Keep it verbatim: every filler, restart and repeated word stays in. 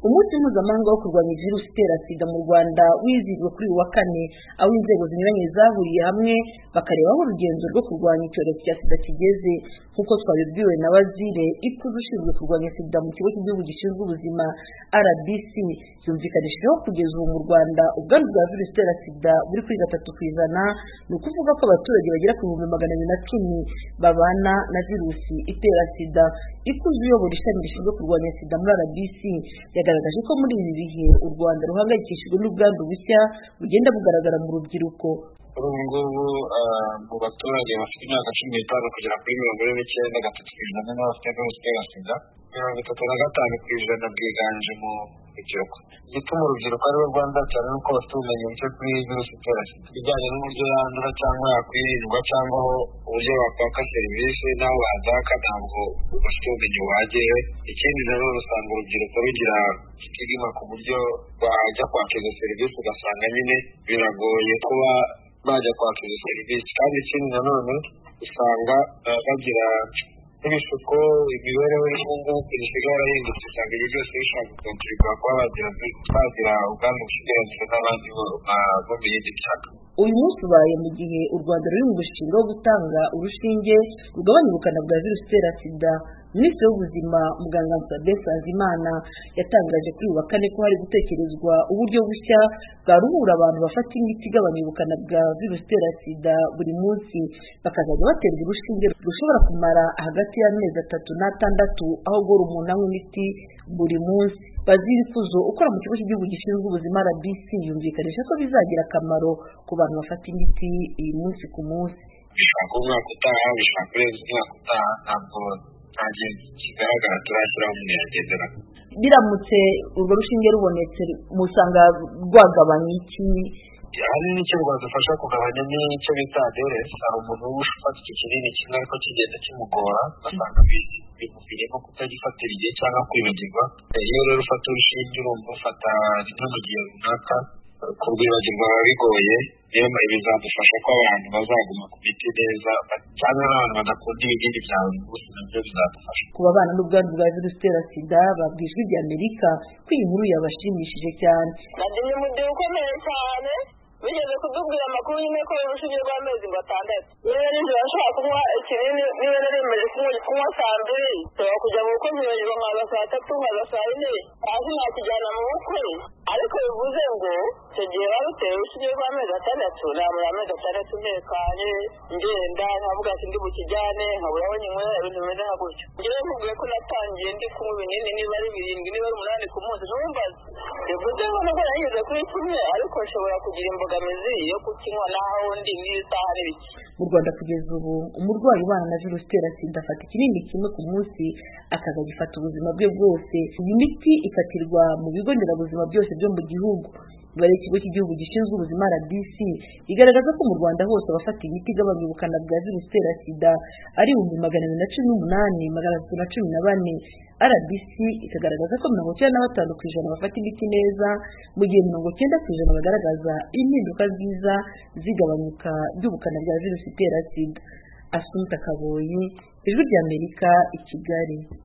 Umunsi mpuzamahanga wo kurwanya virusi itera sida mu Rwanda wizihijwe kuri uyu wa kane, aho inzego zinyuranye zahuriye hamwe bakareba aho urugendo rwo kurwanya icyorezo cya sida kigeze. Nk'uko twabibwiwe na Wazire ikuze ushinzwe kurwanya sida mu kigo cy'igihugu gishinzwe ubuzima R B C, yumvikanishijeho kugeza ubu mu Rwanda ubwandu bwa virusi itera sida buri kuri gatatu ku ijana, ni ukuvuga ko abaturage bagera ku bihumbi magana abiri na cumi babana na virusi itera sida. Ikuze uyobora ishami rishinzwe kurwanya sida muri R B C yagaragaje ko muri ibi bihe u Rwanda ruhangayikishijwe n'ubwandu bushya bugenda bugaragara mu rubyiruko. Ubu ngubu mu baturage bafite imyaka cumi n'itanu kugera kuri mirongo ine n'icyenda, gatatu ku ijana n'abafite virusi itera sida, mirongo itatu na gatanu ku ijana bwiganje mu rubyiruko. Igituma urubyiruko ari rwo Rwanda cyane nuko bafite ubumenyi buke kuri virusi itera sida, ibijyanye n'uburyo yandura cyangwa yakwirindwa cyangwa uburyo wakwaka serivisi n'aho wazaka ntabwo bafite ubumenyi buhagije. Ikindi nanone usanga urubyiruko rugira stigma ku buryo wajya kwaka izo serivisi ugasanga nyine biragoye kuba bajya kwaka izo serivisi. Kandi ikindi nanone usanga bagira n'ibishuko, imibereho y'ubukungu isigaye yarahindutse, usanga ibyo byose bishobora gukontribuwa kuba bagira ubwandu bushyigiranije n'abandi bo mu yindi myaka. Uyu munsi ubaye mu gihe u Rwanda ruri mu mushinga wo gutanga urushinge rugabanya ubukana bwa virusi itera sida. Minisitiri w'Ubuzima Muganga Sabin Nsanzimana yatangaje kuri uyu wa kane ko hari gutekerezwa uburyo bushya bwaruhura abantu bafata imiti igabanya ubukana bwa virusi itera sida buri munsi, bakazajya baterwa urushinge rushobora kumara hagati y'amezi atatu n'atandatu aho guhora umuntu anywa imiti buri munsi. Waziri Ikuzo ukora mu kigo cy'igihugu gishinzwe ubuzima R B C yumvikanisha ko bizagira akamaro ku bantu bafata imiti iyi munsi ku munsi. Bishaka umwaka utaha, bishaka kurenza umwaka utaha, ntabwo nta gihe kigaragara turashyiraho umuntu yagendera. Biramutse urwo rushinge rubonetse musanga rwagabanya iki? Hari n'icyo rwadufasha kugabanya n'icyo bita aderesi. Hari umuntu uba ufata iki kinini kimwe ariko kigenda kimugora, ugasanga bimuviriyemo kutagifatira igihe cyangwa kwibagirwa. Iyo rero ufata urushinge urumva ufata rimwe mu gihe runaka, kurwibagirwa biba bigoye. Niyo bizadufasha ko abantu bazaguma ku miti neza, cyangwa n'abantu badakunda ibinini bya buri munsi nabyo bizadufasha. Ku babana n'ubwandu bwa virusi itera sida babwiye Ijwi ry'Amerika ko iyi nkuru yabashimishije cyane. Nagiye mu gihe ukomeye cyane, bigeze kudubwira amakuru nyine ko urushinge rw'amezi ngo atandatu. Niba nijoro nshobora kunywa ikinini, niba naremeje kunywa saa mbiri, nshobora kujya mu bukwe nkibagirwa nkaza saa tatu nkaza saa yine, hasi nakijyana mu bukwe. Ariko bivuze ngo icyo gihe baruteye urushinge rw'amezi atandatu, namara amezi atandatu ntekanye ngenda nkavuga ati ndi bukijyane, nkabura aho nyinywera ibintu bimeze nka gutyo. Njyewe nkubwiye ko natangiye ndi kunywa ibinini niba ari birindwi niba ari umunani ku munsi, ntumbaze. Bivuze ngo nubwo nageze kuri kimwe ariko nshobora kugira imbogamizi yo kukinywa naho ndi n'isaha n'ibiki. Mu Rwanda kugeza ubu umurwayi ubana na virusi itera sida afata ikinini kimwe ku munsi akazagifata ubuzima bwe bwose. Iyi miti ifatirwa mu bigo nderabuzima byose byo mu gihugu. Imibare y'ikigo cy'igihugu gishinzwe ubuzima R B C igaragaza ko mu Rwanda hose abafata imiti igabanya ubukana bwa virusi itera sida ari ibihumbi magana abiri na cumi n'umunani magana atatu na cumi na bane. R B C ikagaragaza ko mirongo icyenda na batanu ku ijana bafata imiti neza, mu gihe mirongo icyenda ku ijana bagaragaza impinduka nziza zigabanyuka ry'ubukana bwa virusi itera sida. Asumta Kaboyi, Ijwi ry'Amerika, i Kigali.